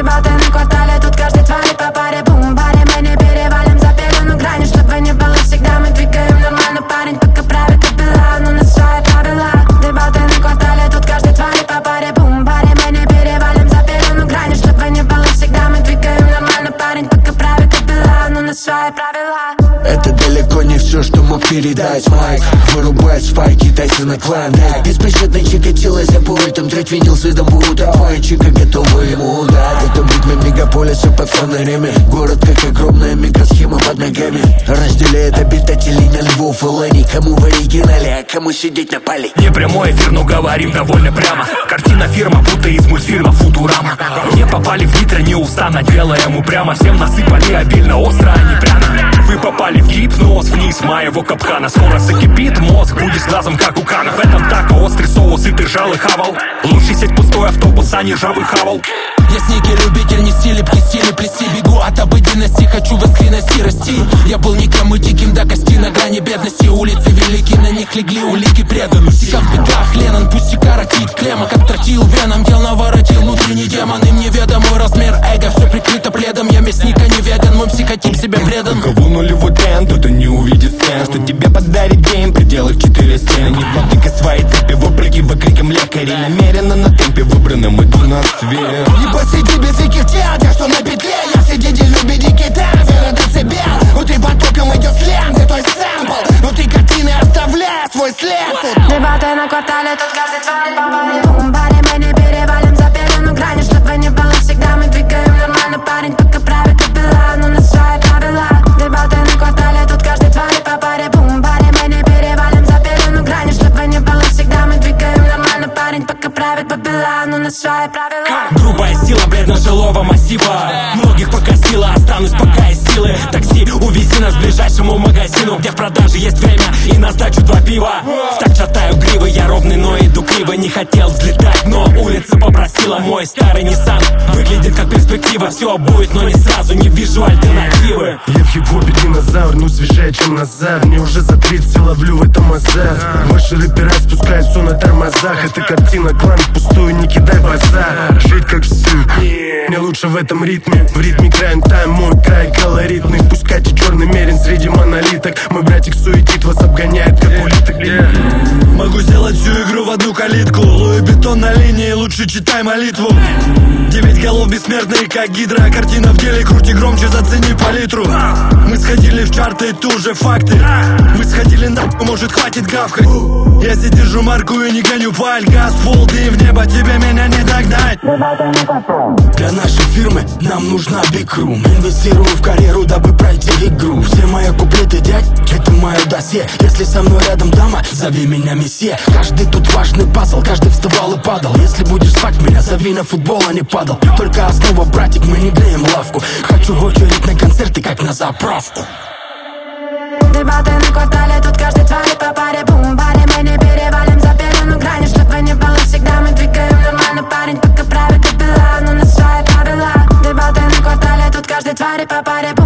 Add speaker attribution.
Speaker 1: Дебаты на квартале, тут каждый тварит по паре. Бум-баре, мы не перевалим за перену грани. Чтобы не было всегда, мы двигаем нормально. Парень пока правит капелла, но на свои правила. Дебаты на квартале, тут каждый тварит по паре. Бум-баре, мы не перевалим за перену грани. Чтобы не было всегда, мы двигаем нормально. Парень пока правит капелла, но на свои правила.
Speaker 2: Это далеко не все, что мог передать Майк. Вырубает спайки, Тайсона клана. Беспощадный Чикатило за пультом. Трать винил с видом будто твоя чика готова ему дать. Это ритм мегаполиса под фонарями. Город как огромная микросхема под ногами. Разделяет обитателей на львов и ланей. Кому в оригинале, а кому сидеть на поле.
Speaker 3: Не прямой эфир, но говорим довольно прямо. Картина фирма, будто из мультфильма Футурама. Не попали в нитро, не устану, делаем упрямо. Всем насыпали обильно, остро, а не пряно. Вы попали в гипноз, вниз моего капкана. Скоро закипит мозг, будешь глазом как у Кана. В этом тако острый соус, и ты жал и хавал. Лучше сеть пустой автобус, а не жавый хавал.
Speaker 4: Я снеги-любитель, нести лепки, стили, плести. Бегу от обыденности, хочу в искренности расти. Я был никому диким до кости, на грани бедности. Улицы велики, на них легли улики преданности. Как в бегах Леннон, пусть и каратит клемма. Как тротил веном, дел наворотил внутренний демон. Им неведомый размер эго, все прикрыто пледом. Я мясник, а не веган, мой психотип себе предан.
Speaker 5: Кого нулевой тренд, кто-то не увидит сцен. Что тебе подарит гейм, пределы в 4 стены. Не владыка своей цепи, вопреки крикам лекарей. Намеренно на темпе выбранном иду на свет.
Speaker 4: Не посиди без всяких театр, что на петле. Я сидите любит дикий танц, это децибел. Внутри потоком идет сленг, твой сэмпл. Внутри картины оставляя свой след.
Speaker 1: Дебаты на квартале, тут каждый тварит по паре. Бум-баре, мы не перевалим за перену грани. Чтобы не было всегда, мы двигаем нормально. Парень пока правит капелла, но на свои правила. Дебаты на квартале, тут каждый тварит по паре. Бум-баре, мы не перевалим за перену грани. Чтобы не было всегда, мы двигаем нормально. Парень пока правит капелла, но на свои правила.
Speaker 3: Грубая сила бледно-жилого массива. Многих покосила, останусь пока из силы. Такси, увези нас к ближайшему магазину, где в продаже есть время и на сдачу 2 пива. Так шатаю гривы, я ровный, но иду криво. Не хотел взлетать, но улица попросила. Мой старый Nissan выглядит как перспектива. Все будет, но не сразу, не вижу альтернативы.
Speaker 6: Я в хип-хопе динозавр, ну свежее, чем Назар. Мне уже за 30, ловлю в этом азарт. Ваши рэпера спускают все на тормозах. Это картина, клан пустую, не кидай базар. Жить как все, мне лучше в этом ритме. В ритме краем тайм, мой край колоритный. Пусть Катя черный мерин среди монолиток. Мой братик суетит, вас обгоняет, как улиток.
Speaker 7: Могу сделать всю игру в одну калитку. Луи Бетон на линии, лучше читай молитву. 9 голов бессмертные, как гидра. Картина в деле, крути громче, зацени палитру. Мы сходили в чарты, это уже факты. Вы сходили на, может хватит гавкать. Я здесь держу марку и не гоню паль. Газ, пол, дым в небо, тебе меня не догнать.
Speaker 2: Для нашей фирмы нам нужна Big Room. Инвестирую в карьеру, дабы пройти игру. Все мои куплеты, дядь, это мое досье. Если со мной рядом дама, зови меня месье. Каждый тут важный пазл, каждый вставал и падал. Если будешь звать меня, зови на футбол, а не падал. Только основа, братик, мы не греем лавку. Хочу очередь на концерты, как на заправку.
Speaker 1: Дебаты на квартале, тут каждый тварит по паре. Бум-баре, мы не перевалим за перену грани. Чтобы не было всегда, мы двигаем нормально. Парень пока правит капелла, но на свои правила. Дебаты на квартале, тут каждый тварит по паре.